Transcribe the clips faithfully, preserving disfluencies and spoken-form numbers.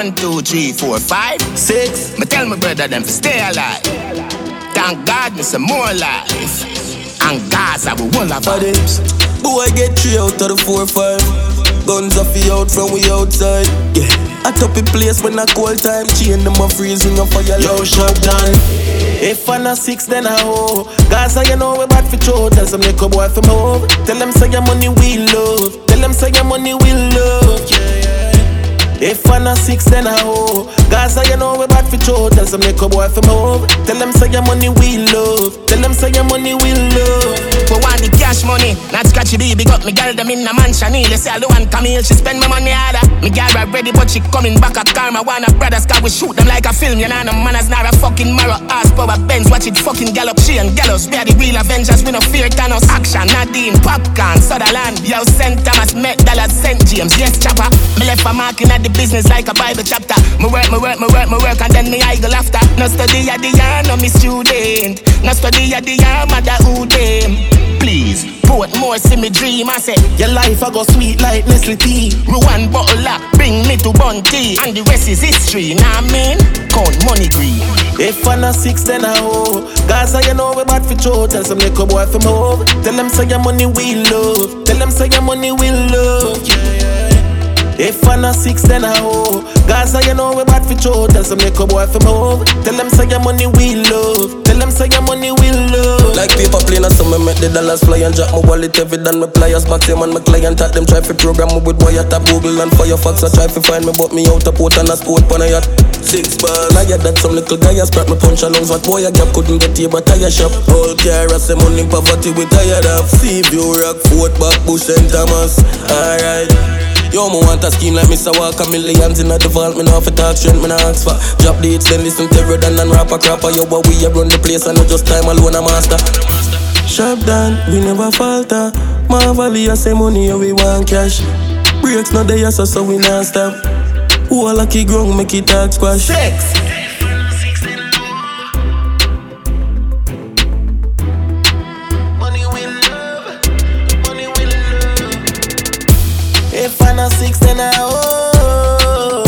One, two, three, four, five, six. Me tell my brother them to stay alive. Thank God me some more life. And Gaza we will have it. Boy get three out of the four, five. Guns off the out from we outside. Yeah. I top a place when I call time. Chain them a freezing up fire. Yo, shop done. If I not six, then I hoe. Gaza, you know we bad for throw. Tell some little boy from home. Tell them say your money we love. Tell them say your money we love. Yeah, yeah. If I not six, then I hoe. Gaza, you know we bad for throw. Tell some little boy from home. Tell them say your money we love. Tell them say your money we love. We want the cash money, not scratchy baby. Got me girl them in a mansion. They say I don't want Camille, she spend my money harder. Me girl are ready, but she coming back a karma. Wanna brothers, cause we shoot them like a film. You know no manners, not a fucking marrow. Ass power Benz, watch it fucking gallop. She and gallows, we are the real Avengers. We no fear Thanos. Action, Nadine, Popcorn, Sutherland. Yo, Saint Thomas, Met Dallas, Saint James. Yes, chopper. Me left a marking at the business like a Bible chapter. Me work, me work, me work, me work, and then me I go after. No study at the yard, no me student. No study at the yard, mother who them. Please, put more see me dream. I say, your life I go sweet like Nestle tea. Ruan bottle up, bring me to Bunty. And the rest is history, nah mean? Count money green. If I not six, then I hoe. Gaza, you know we bad for throw. Tell some little boy from home. Tell them say your money we love. Tell them say your money we love. Yeah, yeah. If I not six, then I hoe. Gaza, you know we bad for throw. Tell some little boy from home. Tell them say your money we love. Tell them say your money we love. Like paper plane and some me make the dollars fly and drop my wallet heavy than my pliers. Back them and my client at them try to program me with wire tap Google and Firefox. I try to find me but me out a port and a sport pan a yacht. Six bars, I had that some little guy a scrap me punch along. What boy a gap couldn't get here but tire shop. All car I say money poverty we tired of. See view rock, Fort back, Bush and Thomas. Alright. Yo, me want a scheme like Mister Walker. Millions in a default, me not for talk strength, me not ask for. Drop the hits, then listen to Redden and rapper crapper. Yo, but we a run the place and not just time alone a master. Sharp down, we never falter. Marvelly, I say money, yeah, we want cash. Breaks not there, so, so we not stop. Who a lucky ground, make it talk squash. Six. If I not six, then I owe.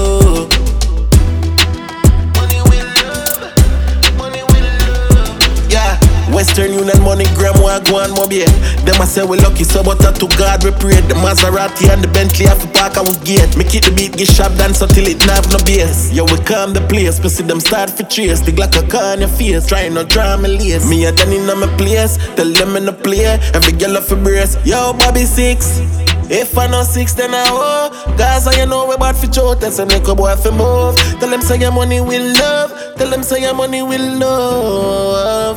Money will love, money will love. Yeah, Western Union, MoneyGram, Wagwan, Mobile. Them I say we lucky, so but to God we pray. The Maserati and the Bentley have to park our gate. Make it the beat, get sharp dance until it have no bass. Yo, we calm the place, we see them start for chase. The Glock a car on your face, trying to draw me lace. Me a done in my place, tell them in the play. Every girl off a brace. Yo, Bobby six. If I not six, then I hoe. Gaza, you know we bad for throw. Tell some little boy for move. Tell them say your money will love. Tell them say your money will love.